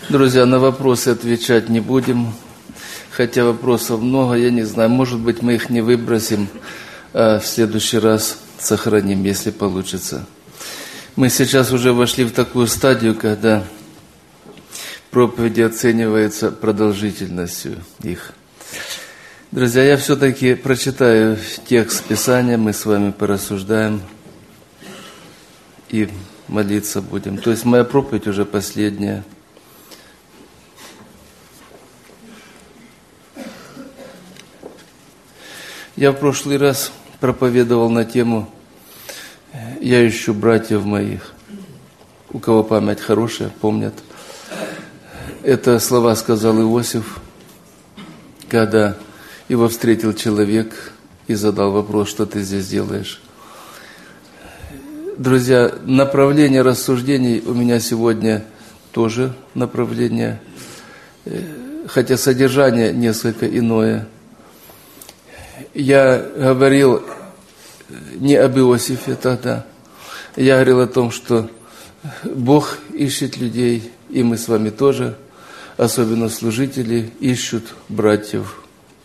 Друзья, на вопросы отвечать не будем, хотя вопросов много, я не знаю, может быть, мы их не выбросим, а в следующий раз сохраним, если получится. Мы сейчас уже вошли в такую стадию, когда проповеди оцениваются продолжительностью их. Друзья, я все-таки прочитаю текст Писания, мы с вами порассуждаем и молиться будем. То есть моя проповедь уже последняя. Я в прошлый раз проповедовал на тему «Я ищу братьев моих». У кого память хорошая, помнят. Это слова сказал Иосиф, когда его встретил человек и задал вопрос: что ты здесь делаешь? Друзья, направление рассуждений у меня сегодня тоже направление, хотя содержание несколько иное. Я говорил не об Иосифе тогда, я говорил о том, что Бог ищет людей, и мы с вами тоже, особенно служители, ищут братьев.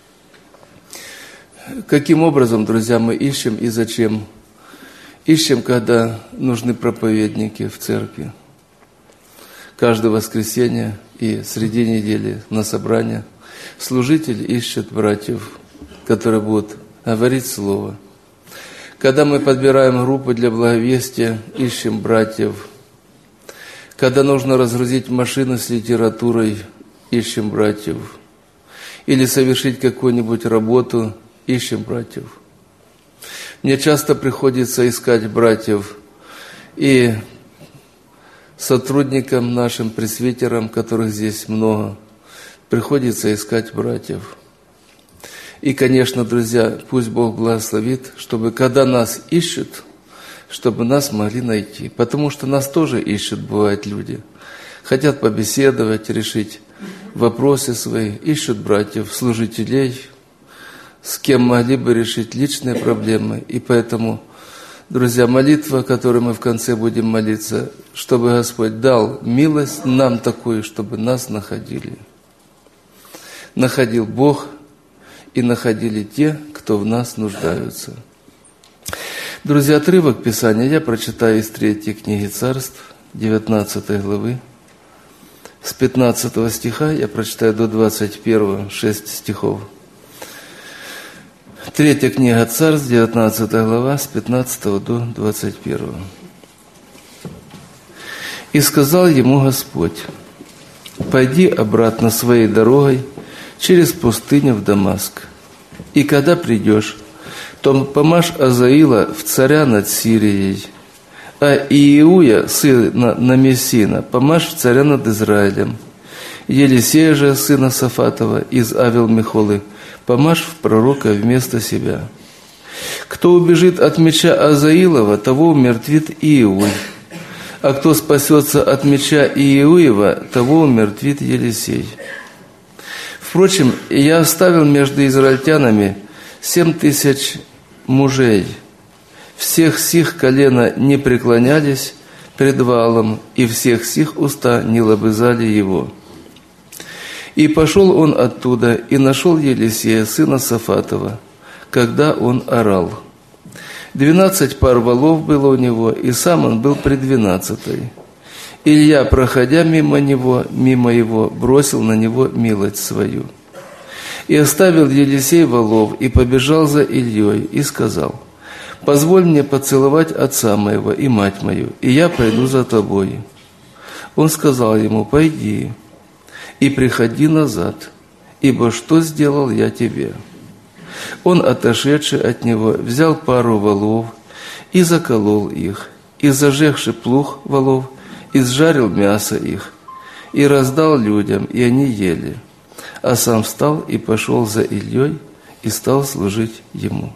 Каким образом, друзья, мы ищем и зачем? Ищем, когда нужны проповедники в церкви. Каждое воскресенье и среди недели на собрание служитель ищет братьев, которые будут говорить Слово. Когда мы подбираем группы для благовестия, ищем братьев. Когда нужно разгрузить машину с литературой, ищем братьев. Или совершить какую-нибудь работу, ищем братьев. Мне часто приходится искать братьев и сотрудникам нашим, пресвитерам, которых здесь много, приходится искать братьев. И, конечно, друзья, пусть Бог благословит, чтобы когда нас ищут, чтобы нас могли найти. Потому что нас тоже ищут, бывают люди. Хотят побеседовать, решить вопросы свои, ищут братьев, служителей, с кем могли бы решить личные проблемы. И поэтому, друзья, молитва, которую мы в конце будем молиться, чтобы Господь дал милость нам такую, чтобы нас находили. Находил Бог, и находили те, кто в нас нуждаются. Друзья, отрывок Писания я прочитаю из 3 книги Царств, 19 главы. С 15 стиха я прочитаю до 21, 6 стихов. 3 книга Царств, 19 глава, с 15 до 21. «И сказал ему Господь: пойди обратно своей дорогой через пустыню в Дамаск. И когда придешь, то помажь Азаила в царя над Сирией, а Иеуя, сына Намессина, помажь в царя над Израилем. Елисея же, сына Сафатова, из Авел-Мехолы, помажь в пророка вместо себя. Кто убежит от меча Азаилова, того умертвит Иеуй, а кто спасется от меча Иеуева, того умертвит Елисей. Впрочем, я оставил между израильтянами 7000 мужей. Всех сих колена не преклонялись пред Ваалом, и всех сих уста не лобызали его. И пошел он оттуда, и нашел Елисея, сына Сафатова, когда он орал. 12 пар волов было у него, и сам он был при 12-й. Илья, проходя мимо его, бросил на него милость свою. И оставил Елисей волов, и побежал за Ильей, и сказал: позволь мне поцеловать отца моего и мать мою, и я пойду за тобой. Он сказал ему: пойди и приходи назад, ибо что сделал я тебе? Он, отошедший от него, взял пару волов и заколол их, и зажегши плуг волов, и сжарил мясо их, и раздал людям, и они ели. А сам встал и пошел за Ильей, и стал служить ему».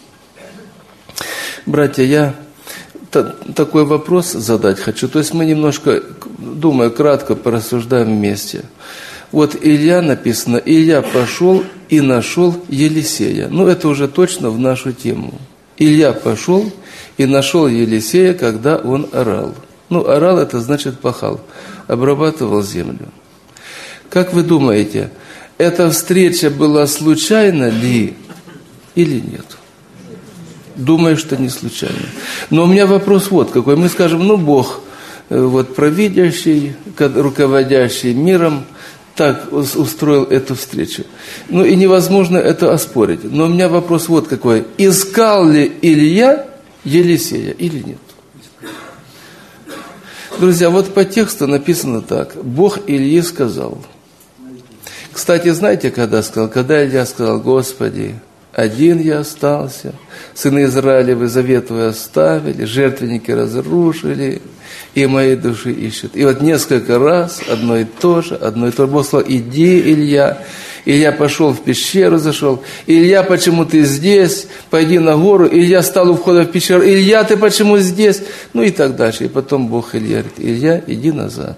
Братья, я такой вопрос задать хочу. То есть мы немножко, думаю, кратко порассуждаем вместе. Вот Илья написано: Илья пошел и нашел Елисея. Ну, это уже точно в нашу тему. Илья пошел и нашел Елисея, когда он орал. Ну, орал — это значит пахал, обрабатывал землю. Как вы думаете, эта встреча была случайна ли или нет? Думаю, что не случайно. Но у меня вопрос вот какой. Мы скажем, ну, Бог, вот провидящий, руководящий миром, так устроил эту встречу. Ну, и невозможно это оспорить. Но у меня вопрос вот какой. Искал ли Илья Елисея или нет? Друзья, вот по тексту написано так. Бог Илье сказал. Кстати, знаете, когда сказал? Когда Илья сказал, Господи, один я остался, сыны Израилевы завет твой оставили, жертвенники разрушили, и моей души ищут. И вот несколько раз одно и то же. Бог сказал, иди, Илья. Илья пошел в пещеру, зашел. Илья, почему ты здесь? Пойди на гору. Илья стал у входа в пещеру. Илья, ты почему здесь? Ну и так дальше. И потом Бог Илья говорит, Илья, иди назад.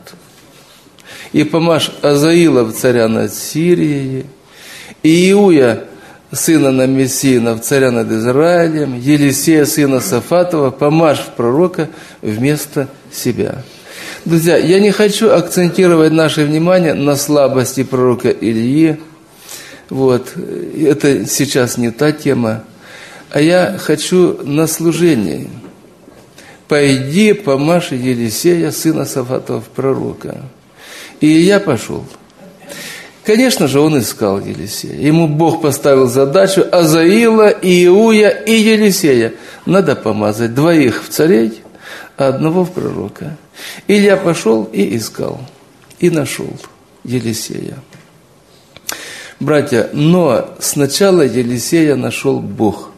И помажь Азаила в царя над Сирией, и Иуя, сына Намессиина, в царя над Израилем, Елисея, сына Сафатова, помажь в пророка вместо себя. Друзья, я не хочу акцентировать наше внимание на слабости пророка Ильи. Вот, это сейчас не та тема. А я хочу на служении. Пойди, помажь Елисея, сына Сафатова, пророка. И я пошел. Конечно же, он искал Елисея. Ему Бог поставил задачу Азаила, Иуя и Елисея. Надо помазать двоих в царей, а одного в пророка. Илья пошел и искал, и нашел Елисея. Братья, но сначала Елисея нашел Бог.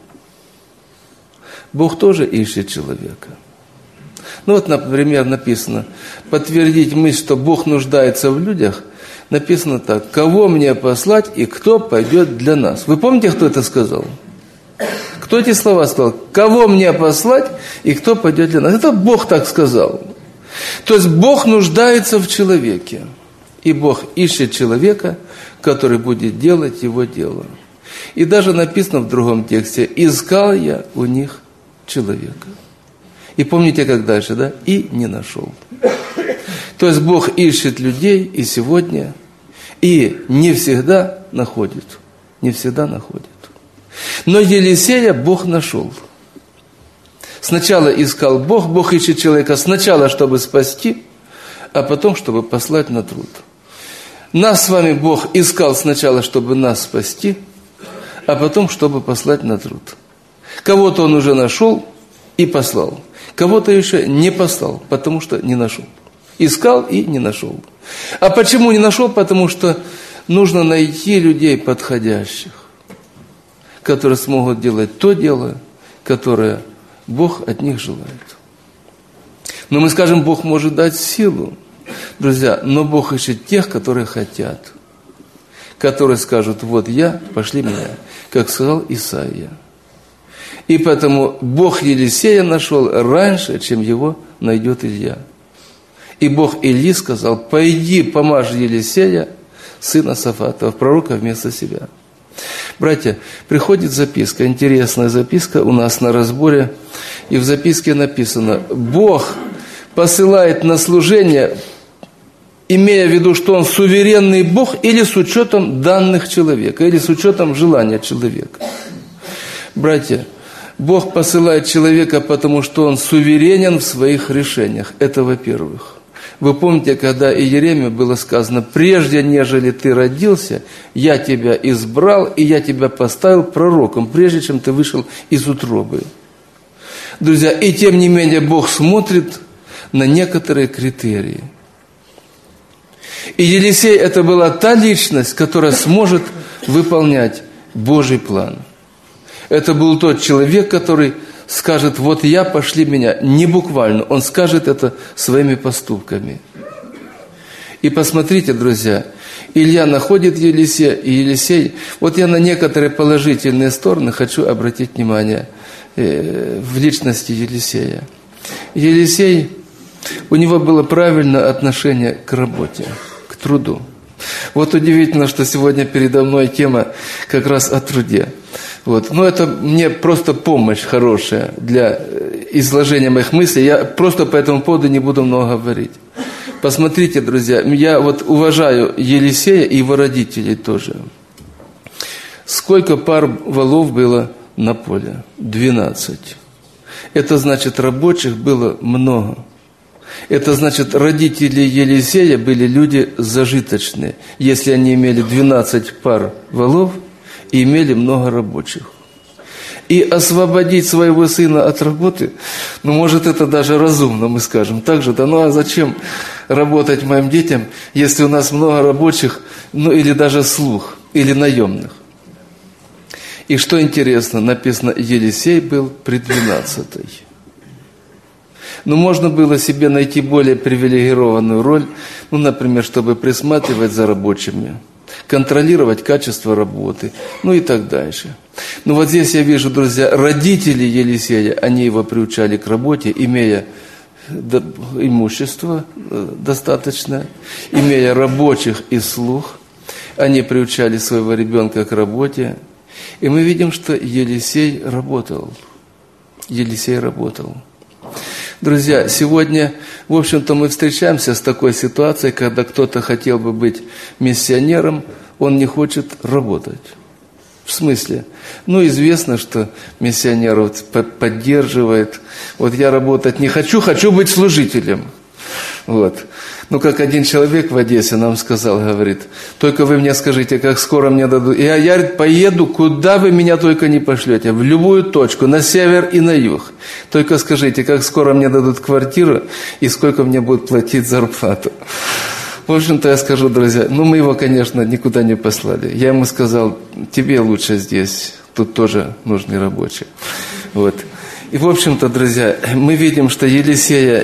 Бог тоже ищет человека. Ну вот, например, написано, подтвердить мысль, что Бог нуждается в людях, написано так, кого мне послать и кто пойдет для нас. Вы помните, кто это сказал? Кто эти слова сказал? Кого мне послать и кто пойдет для нас? Это Бог так сказал. То есть Бог нуждается в человеке. И Бог ищет человека, который будет делать его дело. И даже написано в другом тексте, искал я у них человека. И помните, как дальше, да? И не нашел. То есть Бог ищет людей и сегодня, и не всегда находит. Не всегда находит. Но Елисея Бог нашел. Сначала искал Бог, Бог ищет человека сначала, чтобы спасти, а потом, чтобы послать на труд. Нас с вами Бог искал сначала, чтобы нас спасти, а потом, чтобы послать на труд. Кого-то Он уже нашел и послал. Кого-то еще не послал, потому что не нашел. Искал и не нашел. А почему не нашел? Потому что нужно найти людей подходящих, которые смогут делать то дело, которое Бог от них желает. Но мы скажем, Бог может дать силу. Друзья, но Бог ищет тех, которые хотят. Которые скажут, вот я, пошли меня, как сказал Исаия. И поэтому Бог Елисея нашел раньше, чем его найдет Илья. И Бог Ильи сказал, пойди, помажь Елисея, сына Сафатова, пророка вместо себя. Братья, приходит записка, интересная записка у нас на разборе, и в записке написано, Бог посылает на служение, имея в виду, что Он суверенный Бог, или с учетом данных человека, или с учетом желания человека. Братья, Бог посылает человека, потому что Он суверенен в своих решениях. Это во-первых. Вы помните, когда Иеремии было сказано, прежде нежели ты родился, я тебя избрал, и я тебя поставил пророком, прежде чем ты вышел из утробы. Друзья, и тем не менее Бог смотрит на некоторые критерии. И Елисей это была та личность, которая сможет выполнять Божий план. Это был тот человек, который скажет, вот я, пошли меня. Не буквально, он скажет это своими поступками. И посмотрите, друзья, Илья находит Елисея, и Елисей... Вот я на некоторые положительные стороны хочу обратить внимание в личности Елисея. Елисей, у него было правильное отношение к работе, к труду. Вот удивительно, что сегодня передо мной тема как раз о труде. Вот. Но это мне просто помощь хорошая для изложения моих мыслей. Я просто по этому поводу не буду много говорить. Посмотрите, друзья, я вот уважаю Елисея и его родителей тоже. Сколько пар волов было на поле? 12. Это значит, рабочих было много. Это значит, родители Елисея были люди зажиточные, если они имели 12 пар волов и имели много рабочих. И освободить своего сына от работы, может, это даже разумно, мы скажем. Так же, а зачем работать моим детям, если у нас много рабочих, или даже слуг, или наемных? И что интересно, написано, Елисей был при 12-й. Можно было себе найти более привилегированную роль, например, чтобы присматривать за рабочими, контролировать качество работы, и так дальше. Вот здесь я вижу, друзья, родители Елисея, они его приучали к работе, имея имущество достаточное, имея рабочих и слуг, они приучали своего ребенка к работе. И мы видим, что Елисей работал. Елисей работал. Друзья, сегодня, в общем-то, мы встречаемся с такой ситуацией, когда кто-то хотел бы быть миссионером, он не хочет работать. В смысле? Известно, что миссионер поддерживает. Я работать не хочу, хочу быть служителем. Как один человек в Одессе нам сказал, говорит, только вы мне скажите, как скоро мне дадут. Я поеду, куда вы меня только не пошлете, в любую точку, на север и на юг. Только скажите, как скоро мне дадут квартиру и сколько мне будут платить зарплату. В общем-то, я скажу, друзья, мы его, конечно, никуда не послали. Я ему сказал, тебе лучше здесь, тут тоже нужны рабочие. И, в общем-то, друзья, мы видим, что Елисея,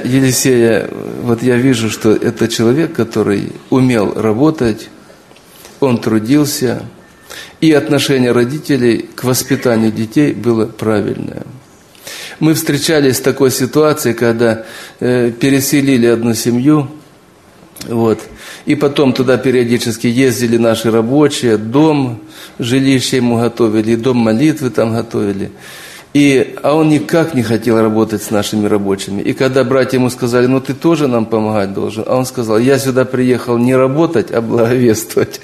я вижу, что это человек, который умел работать, он трудился, и отношение родителей к воспитанию детей было правильное. Мы встречались с такой ситуацией, когда переселили одну семью, и потом туда периодически ездили наши рабочие, дом, жилище ему готовили, и дом молитвы там готовили. А он никак не хотел работать с нашими рабочими. И когда братья ему сказали, ты тоже нам помогать должен, а он сказал, я сюда приехал не работать, а благовествовать.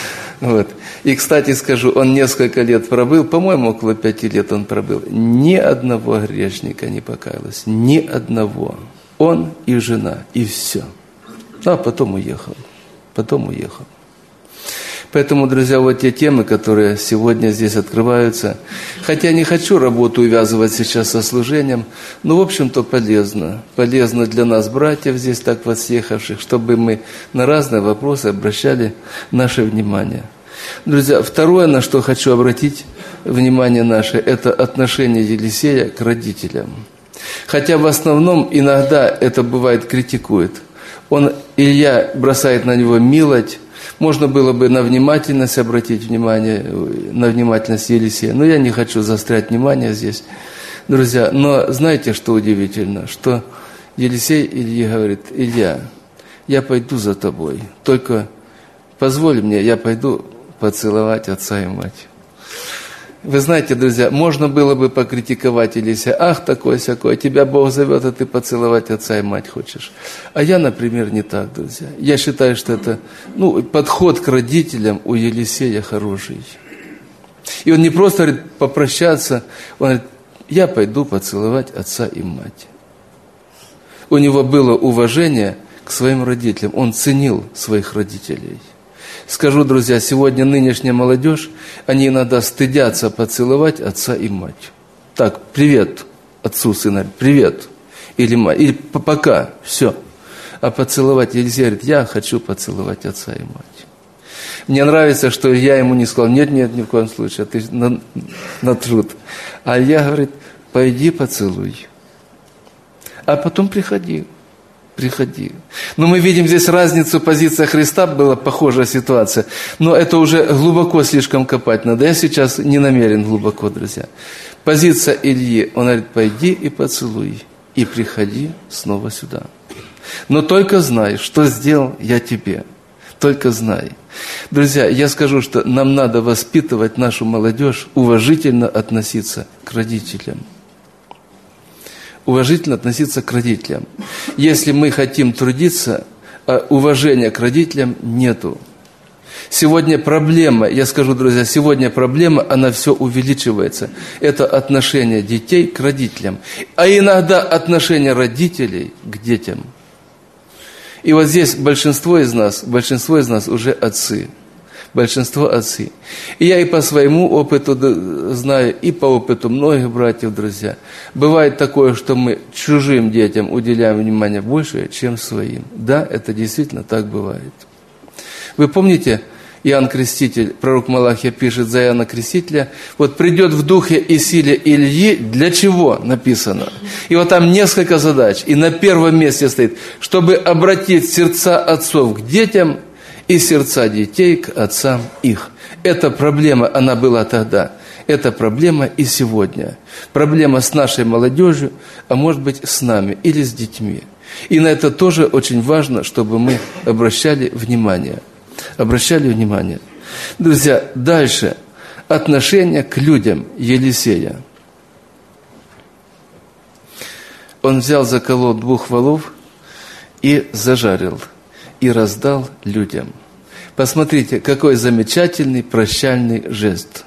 И, кстати, скажу, он несколько лет пробыл, по-моему, около 5 лет он пробыл. Ни одного грешника не покаялось, ни одного. Он и жена, и все. А потом уехал. Поэтому, друзья, те темы, которые сегодня здесь открываются, хотя не хочу работу увязывать сейчас со служением, но, в общем-то, полезно. Полезно для нас, братьев, здесь так воссъехавших, чтобы мы на разные вопросы обращали наше внимание. Друзья, второе, на что хочу обратить внимание наше, это отношение Елисея к родителям. Хотя в основном иногда это бывает критикует. Илья бросает на него милость. Можно было бы на внимательность обратить внимание, на внимательность Елисея. Но я не хочу заострять внимание здесь, друзья. Но знаете, что удивительно? Что Елисей Илье говорит, Илья, я пойду за тобой. Только позволь мне, я пойду поцеловать отца и мать. Вы знаете, друзья, можно было бы покритиковать Елисея. Ах, такой-сякой, тебя Бог зовет, а ты поцеловать отца и мать хочешь. А я, например, не так, друзья. Я считаю, что это, подход к родителям у Елисея хороший. И он не просто говорит попрощаться, он говорит, я пойду поцеловать отца и мать. У него было уважение к своим родителям, он ценил своих родителей. Скажу, друзья, сегодня нынешняя молодежь, они иногда стыдятся поцеловать отца и мать. Так, привет отцу, сына, привет. Или мать, или пока, все. А поцеловать, Елисей говорит, я хочу поцеловать отца и мать. Мне нравится, что я ему не сказал, нет, ни в коем случае, ты на труд. А я, говорит, пойди поцелуй. А потом приходи. Но мы видим здесь разницу, позиция Христа, была похожая ситуация. Но это уже глубоко слишком копать надо. Я сейчас не намерен глубоко, друзья. Позиция Ильи, он говорит, пойди и поцелуй, и приходи снова сюда. Но только знай, что сделал я тебе. Только знай. Друзья, я скажу, что нам надо воспитывать нашу молодежь, уважительно относиться к родителям. Уважительно относиться к родителям. Если мы хотим трудиться, а уважения к родителям нету. Сегодня проблема, я скажу, друзья, сегодня проблема, она все увеличивается. Это отношение детей к родителям, а иногда отношение родителей к детям. И вот здесь большинство из нас уже отцы. Большинство отцы. И я и по своему опыту знаю, и по опыту многих братьев, друзья. Бывает такое, что мы чужим детям уделяем внимание больше, чем своим. Да, это действительно так бывает. Вы помните, Иоанн Креститель, пророк Малахия пишет за Иоанна Крестителя, вот придет в духе и силе Ильи, для чего написано? И вот там несколько задач, и на первом месте стоит, чтобы обратить сердца отцов к детям и сердца детей к отцам их. Эта проблема, она была тогда, это проблема и сегодня. Проблема с нашей молодежью, а может быть с нами или с детьми. И на это тоже очень важно, чтобы мы обращали внимание. Друзья, дальше. Отношение к людям Елисея. Он заколол 2 волов и зажарил, и раздал людям. Посмотрите, какой замечательный прощальный жест.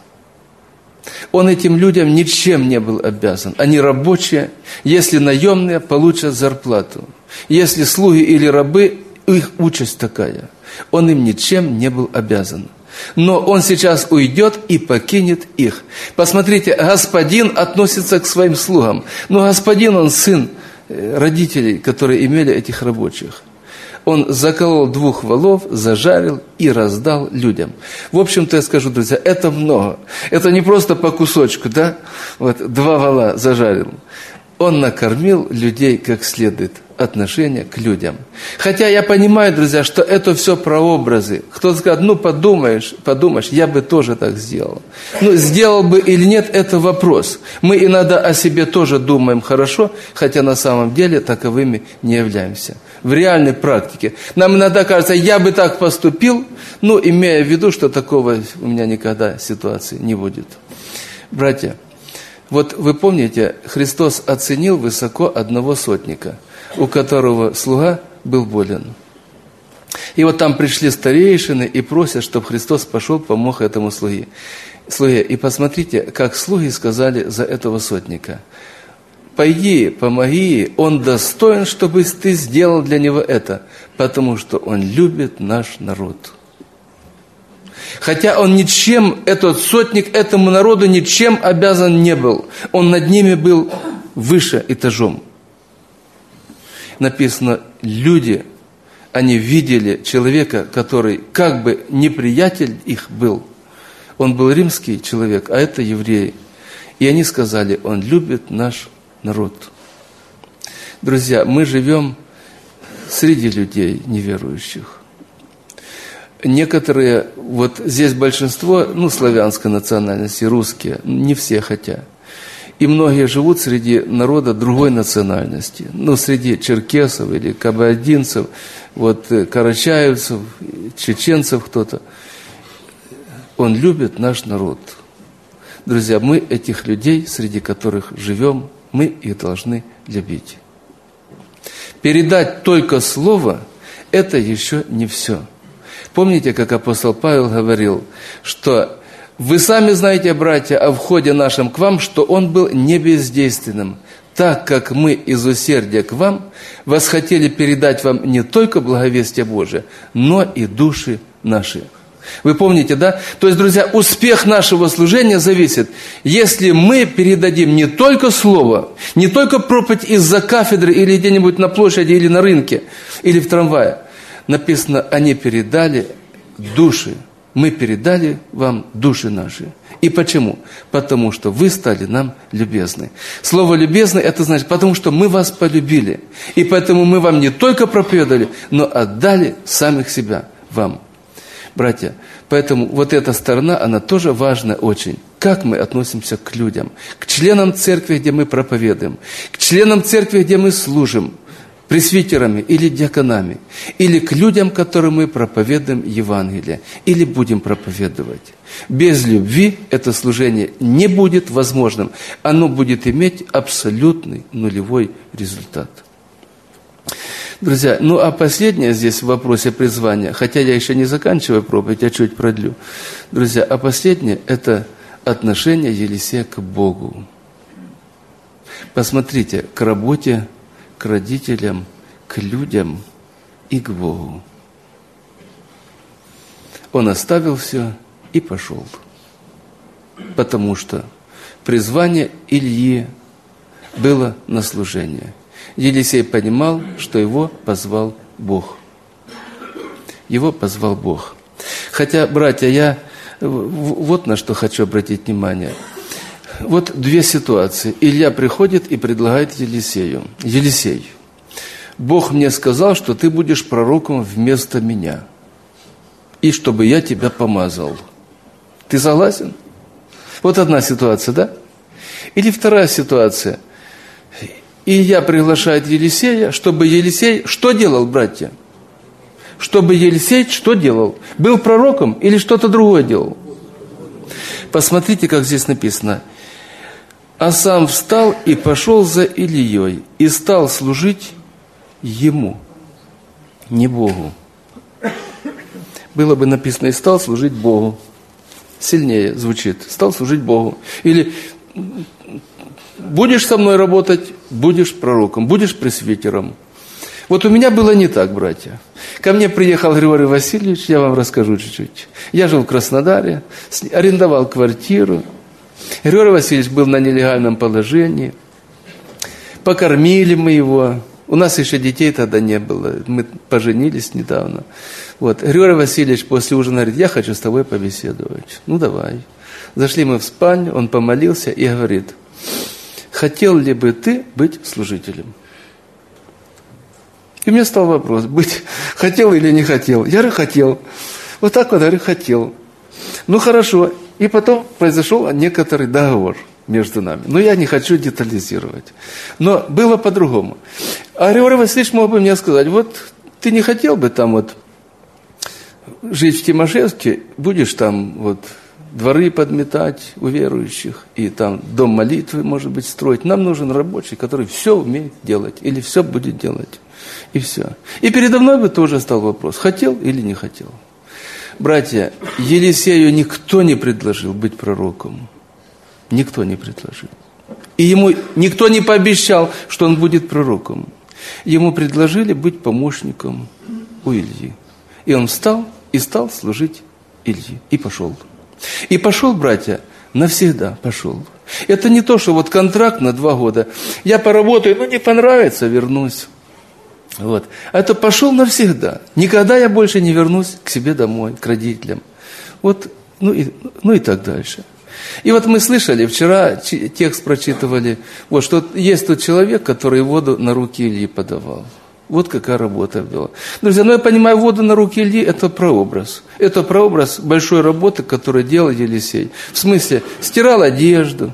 Он этим людям ничем не был обязан. Они рабочие, если наемные, получат зарплату. Если слуги или рабы, их участь такая. Он им ничем не был обязан. Но он сейчас уйдет и покинет их. Посмотрите, господин относится к своим слугам. Но господин, он сын родителей, которые имели этих рабочих. Он заколол 2 волов, зажарил и раздал людям. В общем-то, я скажу, друзья, это много. Это не просто по кусочку, да? Вот 2 вола зажарил. Он накормил людей как следует. Отношение к людям. Хотя я понимаю, друзья, что это все прообразы. Кто-то скажет, подумаешь, я бы тоже так сделал. Сделал бы или нет, это вопрос. Мы иногда о себе тоже думаем хорошо, хотя на самом деле таковыми не являемся. В реальной практике. Нам иногда кажется, я бы так поступил, имея в виду, что такого у меня никогда ситуации не будет. Братья, вот вы помните, Христос оценил высоко одного сотника, у которого слуга был болен. И вот там пришли старейшины и просят, чтобы Христос пошел, помог этому слуге. И посмотрите, как слуги сказали за этого сотника. «Пойди, помоги, он достоин, чтобы ты сделал для него это, потому что он любит наш народ». Хотя он ничем, этот сотник, этому народу ничем обязан не был. Он над ними был выше этажом. Написано, люди, они видели человека, который как бы неприятель их был. Он был римский человек, а это евреи. И они сказали, он любит наш народ. Друзья, мы живем среди людей неверующих. Некоторые, вот здесь большинство, славянской национальности, русские, не все хотя. И многие живут среди народа другой национальности. Среди черкесов или кабардинцев, карачаевцев, чеченцев кто-то. Он любит наш народ. Друзья, мы этих людей, среди которых живем, мы их должны любить. Передать только слово – это еще не все. Помните, как апостол Павел говорил, что вы сами знаете, братья, о входе нашем к вам, что он был не бездейственным, так как мы из усердия к вам восхотели передать вам не только благовестие Божие, но и души наши. Вы помните, да? То есть, друзья, успех нашего служения зависит, если мы передадим не только слово, не только проповедь из-за кафедры или где-нибудь на площади, или на рынке, или в трамвае. Написано, они передали души. Мы передали вам души наши. И почему? Потому что вы стали нам любезны. Слово «любезны» это значит, потому что мы вас полюбили. И поэтому мы вам не только проповедовали, но отдали самих себя вам. Братья, поэтому вот эта сторона, она тоже важна очень. Как мы относимся к людям? К членам церкви, где мы проповедуем. К членам церкви, где мы служим. Пресвитерами или диаконами, или к людям, которым мы проповедуем Евангелие, или будем проповедовать. Без любви это служение не будет возможным. Оно будет иметь абсолютный нулевой результат. Друзья, ну а последнее здесь в вопросе призвания, хотя я еще не заканчиваю проповедь, я чуть продлю. Друзья, а последнее – это отношение Елисея к Богу. Посмотрите, к работе, к родителям, к людям и к Богу. Он оставил все и пошел. Потому что призвание Ильи было на служение. Елисей понимал, что его позвал Бог. Его позвал Бог. Хотя, братья, я вот на что хочу обратить внимание. Вот две ситуации. Илья приходит и предлагает Елисею. Елисей, Бог мне сказал, что ты будешь пророком вместо меня. И чтобы я тебя помазал. Ты согласен? Вот одна ситуация, да? Или вторая ситуация. Илья приглашает Елисея, чтобы Елисей что делал, братья? Чтобы Елисей что делал? Был пророком или что-то другое делал? Посмотрите, как здесь написано. А сам встал и пошел за Ильей, и стал служить ему, не Богу. Было бы написано, и стал служить Богу. Сильнее звучит. Стал служить Богу. Или будешь со мной работать, будешь пророком, будешь пресвитером. Вот у меня было не так, братья. Ко мне приехал Григорий Васильевич, я вам расскажу чуть-чуть. Я жил в Краснодаре, арендовал квартиру. Григорий Васильевич был на нелегальном положении. Покормили мы его. У нас еще детей тогда не было. Мы поженились недавно. Вот. Григорий Васильевич после ужина говорит, я хочу с тобой побеседовать. Ну, давай. Зашли мы в спальню, он помолился и говорит, хотел ли бы ты быть служителем? И мне стал вопрос, быть хотел или не хотел? Я говорю, хотел. Вот так вот, говорю, хотел. Ну, хорошо. И потом произошел некоторый договор между нами. Но я не хочу детализировать. Но было по-другому. А Григорий Васильевич мог бы мне сказать, вот ты не хотел бы там вот жить в Тимошевске, будешь там вот дворы подметать у верующих, и там дом молитвы, может быть, строить. Нам нужен рабочий, который все умеет делать, или все будет делать. И все. И передо мной бы тоже стал вопрос, хотел или не хотел. Братья, Елисею никто не предложил быть пророком. Никто не предложил. И ему никто не пообещал, что он будет пророком. Ему предложили быть помощником у Ильи. И он встал и стал служить Ильи. И пошел. И пошел, братья, навсегда пошел. Это не то, что вот контракт на 2 года. Я поработаю, но не понравится, вернусь. Вот. А это пошел навсегда. Никогда я больше не вернусь к себе домой, к родителям. Вот, ну и так дальше. И вот мы слышали, вчера текст прочитывали, вот, что есть тот человек, который воду на руки Ильи подавал. Вот какая работа была. Друзья, я понимаю, воду на руки Ильи – это прообраз. Это прообраз большой работы, которую делал Елисей. В смысле, стирал одежду,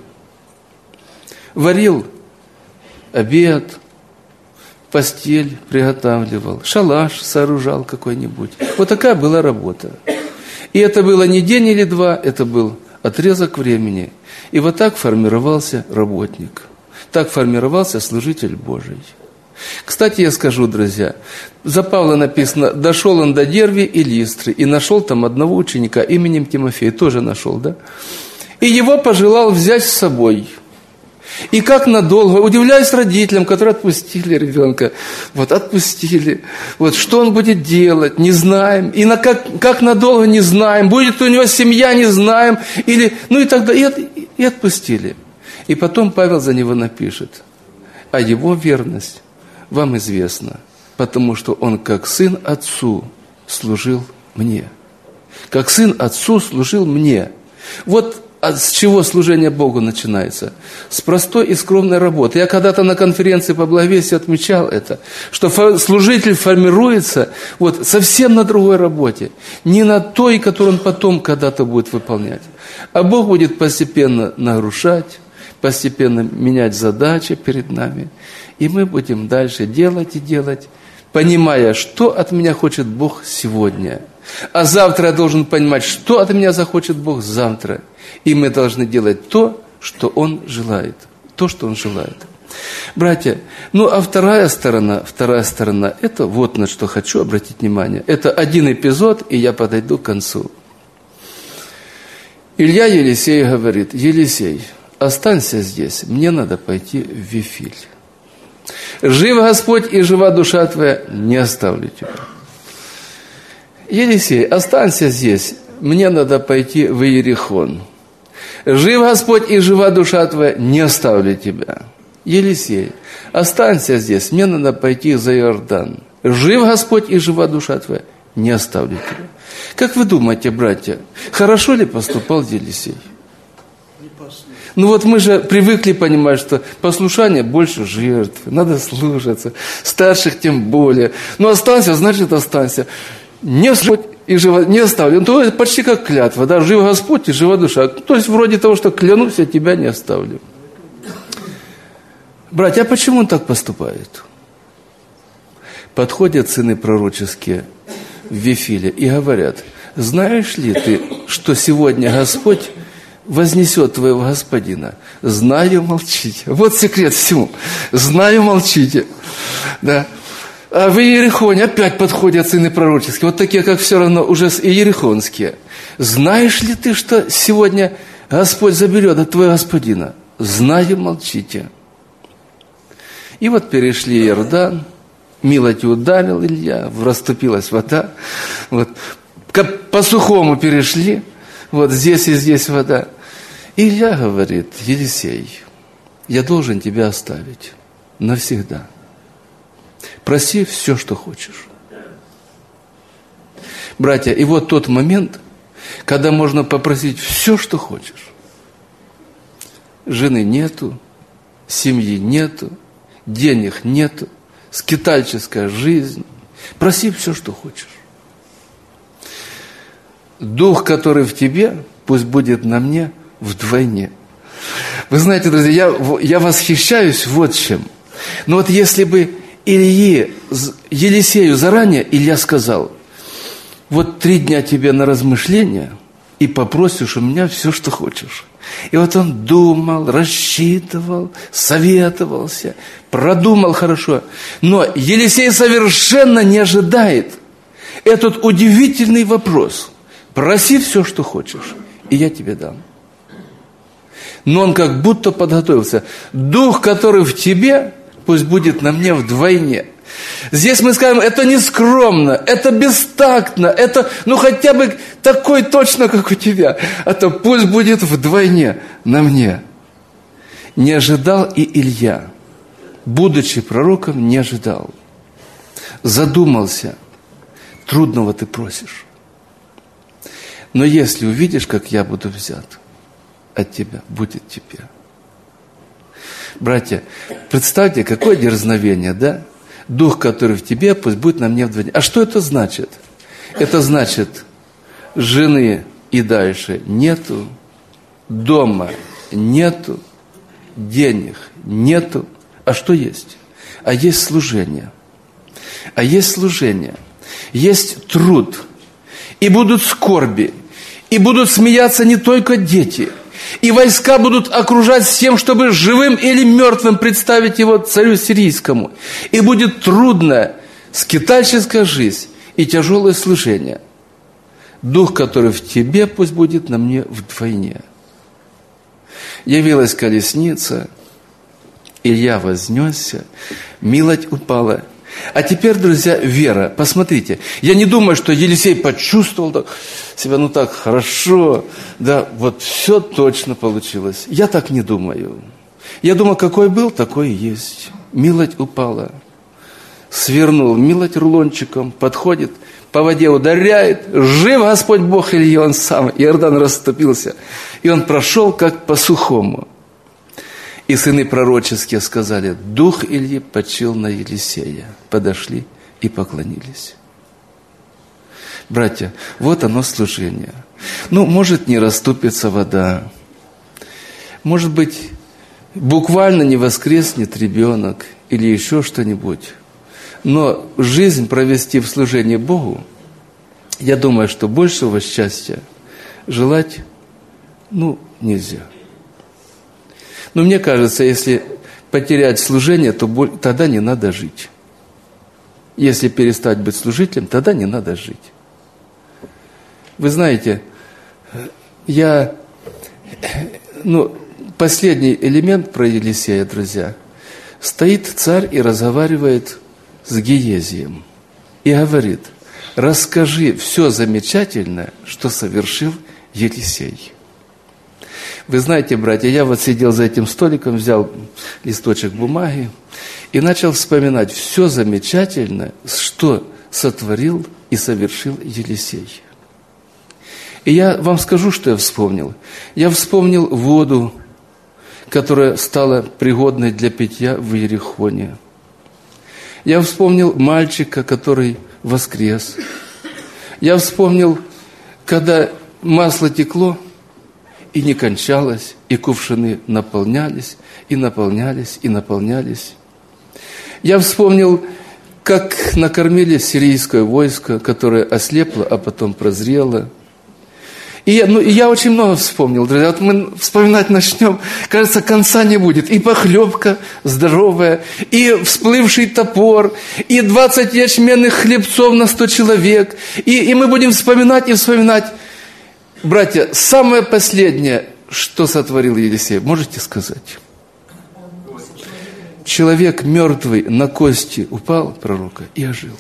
варил обед, постель приготавливал, шалаш сооружал какой-нибудь. Вот такая была работа. И это было не день или 2, это был отрезок времени. И вот так формировался работник. Так формировался служитель Божий. Кстати, я скажу, друзья, за Павла написано, дошел он до Дерби и Листры, и нашел там одного ученика именем Тимофея, тоже нашел, да? И его пожелал взять с собой. И как надолго, удивляюсь родителям, которые отпустили ребенка, вот отпустили, вот что он будет делать, не знаем, и как надолго не знаем, будет у него семья, не знаем, или, ну и тогда, и отпустили. И потом Павел за него напишет, а его верность вам известна, потому что он как сын отцу служил мне. Как сын отцу служил мне. Вот с чего служение Богу начинается? С простой и скромной работы. Я когда-то на конференции по благовестию отмечал это, что служитель формируется вот совсем на другой работе. Не на той, которую он потом когда-то будет выполнять. А Бог будет постепенно нагрушать, постепенно менять задачи перед нами. И мы будем дальше делать и делать, понимая, что от меня хочет Бог сегодня. А завтра я должен понимать, что от меня захочет Бог завтра. И мы должны делать то, что Он желает. То, что Он желает. Братья, ну а вторая сторона, это вот на что хочу обратить внимание. Это один эпизод, и я подойду к концу. Илья Елисею говорит: Елисей, останься здесь, мне надо пойти в Вифиль. Жив Господь и жива душа твоя, не оставлю тебя. Елисей, останься здесь, мне надо пойти в Иерихон. Жив Господь и жива душа твоя, не оставлю тебя. Елисей, останься здесь, мне надо пойти за Иордан. Жив Господь и жива душа твоя, не оставлю тебя. Как вы думаете, братья, хорошо ли поступал Елисей? Ну вот мы же привыкли понимать, что послушание больше жертвы, надо слушаться, старших тем более. Ну останься, значит останься. Не Господь и жива, не оставлю. Ну, то это почти как клятва, да, жив Господь и жива душа. То есть вроде того, что клянусь, я тебя не оставлю. Братья, а почему он так поступает? Подходят сыны пророческие в Вифиле и говорят: знаешь ли ты, что сегодня Господь вознесет твоего господина? Знаю, молчите. Вот секрет всему. Знаю, молчите. Да. А в Иерихоне опять подходят сыны пророческие, вот такие, как все равно уже иерихонские. Знаешь ли ты, что сегодня Господь заберет от твоего господина? Знаю, молчите. И вот перешли Иордан, милостью ударил Илья, расступилась вода. Вот, по сухому перешли, вот здесь и здесь вода. И Илья говорит: Елисей, я должен тебя оставить навсегда. Проси все, что хочешь. Братья, и вот тот момент, когда можно попросить все, что хочешь. Жены нету, семьи нету, денег нету, скитальческая жизнь. Проси все, что хочешь. Дух, который в тебе, пусть будет на мне вдвойне. Вы знаете, друзья, я восхищаюсь вот чем. Но вот если бы Елисею заранее Илья сказал: вот 3 дня тебе на размышление, и попросишь у меня все, что хочешь. И вот он думал, рассчитывал, советовался, продумал хорошо. Но Елисей совершенно не ожидает этот удивительный вопрос: проси все, что хочешь, и я тебе дам. Но он как будто подготовился. Дух, который в тебе, пусть будет на мне вдвойне. Здесь мы скажем: это не скромно, это бестактно, это хотя бы такой точно, как у тебя. Это пусть будет вдвойне на мне. Не ожидал и Илья, будучи пророком, не ожидал. Задумался: трудного ты просишь. Но если увидишь, как я буду взят от тебя, будет тебе. Братья, представьте, какое дерзновение, да? Дух, который в тебе, пусть будет на мне вдвойне. А что это значит? Это значит, жены и дальше нету, дома нету, денег нету. А что есть? А есть служение. А есть служение. Есть труд. И будут скорби. И будут смеяться не только дети. И войска будут окружать всем, чтобы живым или мертвым представить его царю сирийскому. И будет трудная скитальческая жизнь и тяжелое служение. Дух, который в тебе, пусть будет на мне вдвойне. Явилась колесница, Илья вознесся, милость упала. А теперь, друзья, вера. Посмотрите, я не думаю, что Елисей почувствовал себя так хорошо, да, вот все точно получилось. Я так не думаю. Я думаю, какой был, такой и есть. Милость упала. Свернул милость рулончиком, подходит, по воде ударяет. Жив Господь Бог Ильи, он сам. Иордан расступился. И он прошел, как по сухому. И сыны пророческие сказали: дух Ильи почил на Елисея. Подошли и поклонились. Братья, вот оно служение. Может не расступится вода. Может быть, буквально не воскреснет ребенок или еще что-нибудь. Но жизнь провести в служении Богу, я думаю, что большего счастья желать, нельзя. Но мне кажется, если потерять служение, то тогда не надо жить. Если перестать быть служителем, тогда не надо жить. Вы знаете, последний элемент про Елисея, друзья. Стоит царь и разговаривает с Гиезием. И говорит: расскажи все замечательное, что совершил Елисей. Вы знаете, братья, я вот сидел за этим столиком, взял листочек бумаги и начал вспоминать все замечательное, что сотворил и совершил Елисей. И я вам скажу, что я вспомнил. Я вспомнил воду, которая стала пригодной для питья в Иерихоне. Я вспомнил мальчика, который воскрес. Я вспомнил, когда масло текло и не кончалось, и кувшины наполнялись, и наполнялись, и наполнялись. Я вспомнил, как накормили сирийское войско, которое ослепло, а потом прозрело. И я очень много вспомнил, друзья. Вот мы вспоминать начнем, кажется, конца не будет. И похлебка здоровая, и всплывший топор, и 20 ячменных хлебцов на 100 человек. И мы будем вспоминать и вспоминать. Братья, самое последнее, что сотворил Елисей, можете сказать? Человек мертвый на кости упал, пророка, и ожил.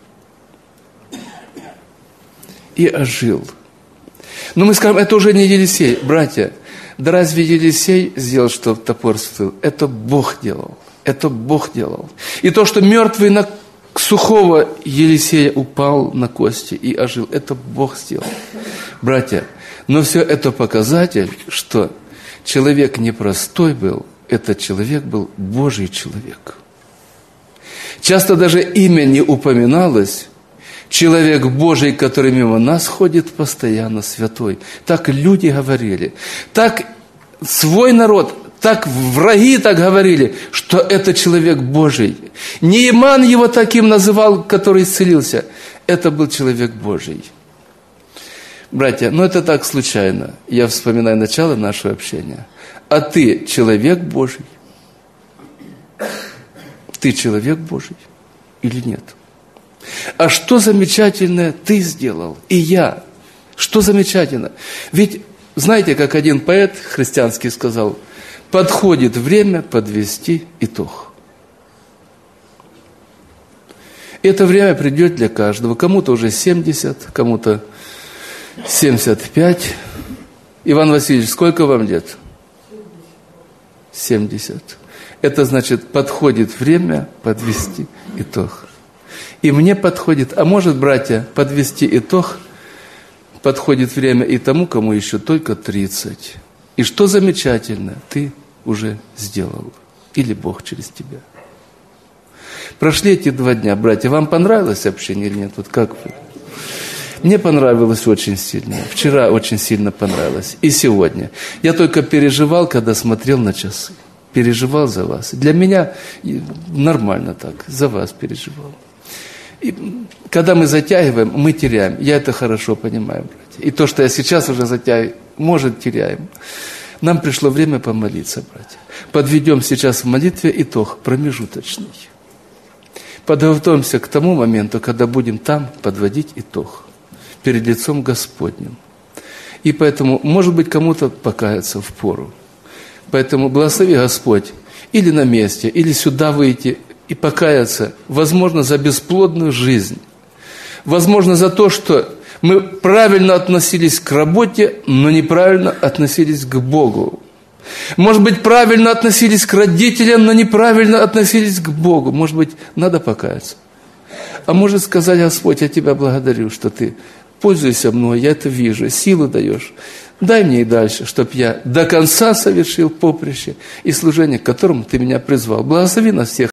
И ожил. Но мы скажем, это уже не Елисей. Братья, да разве Елисей сделал, что топор всплыл? Это Бог делал. Это Бог делал. И то, что мертвый на сухого Елисея упал на кости и ожил, это Бог сделал. Братья, но все это показатель, что человек не простой был, этот человек был Божий человек. Часто даже имя не упоминалось. Человек Божий, который мимо нас ходит постоянно, святой. Так люди говорили. Так свой народ, так враги так говорили, что это человек Божий. Нееман его таким называл, который исцелился. Это был человек Божий. Братья, это так случайно. Я вспоминаю начало нашего общения. А ты человек Божий? Ты человек Божий или нет? А что замечательное ты сделал? И я. Что замечательно? Ведь, знаете, как один поэт христианский сказал, подходит время подвести итог. Это время придет для каждого. Кому-то уже 70, кому-то 75. Иван Васильевич, сколько вам лет? 70. Это значит, подходит время подвести итог. И мне подходит, а может, братья, подвести итог, подходит время и тому, кому еще только 30. И что замечательно, ты уже сделал. Или Бог через тебя. Прошли эти 2 дня, братья, вам понравилось общение или нет? Вот как вы? Мне понравилось очень сильно. Вчера очень сильно понравилось. И сегодня. Я только переживал, когда смотрел на часы. Переживал за вас. Для меня нормально так, за вас переживал. И когда мы затягиваем, мы теряем. Я это хорошо понимаю, братья. И то, что я сейчас уже затягиваю, может, теряем. Нам пришло время помолиться, братья. Подведем сейчас в молитве итог промежуточный. Подготовимся к тому моменту, когда будем там подводить итог. Перед лицом Господним. И поэтому, может быть, кому-то покаяться впору. Поэтому благослови Господь или на месте, или сюда выйти и покаяться, возможно, за бесплодную жизнь. Возможно, за то, что мы правильно относились к работе, но неправильно относились к Богу. Может быть, правильно относились к родителям, но неправильно относились к Богу. Может быть, надо покаяться. А может сказать: Господь, я Тебя благодарю, что Ты пользуешься мной, я это вижу, силу даешь. Дай мне и дальше, чтобы я до конца совершил поприще и служение, к которому Ты меня призвал. Благослови нас всех.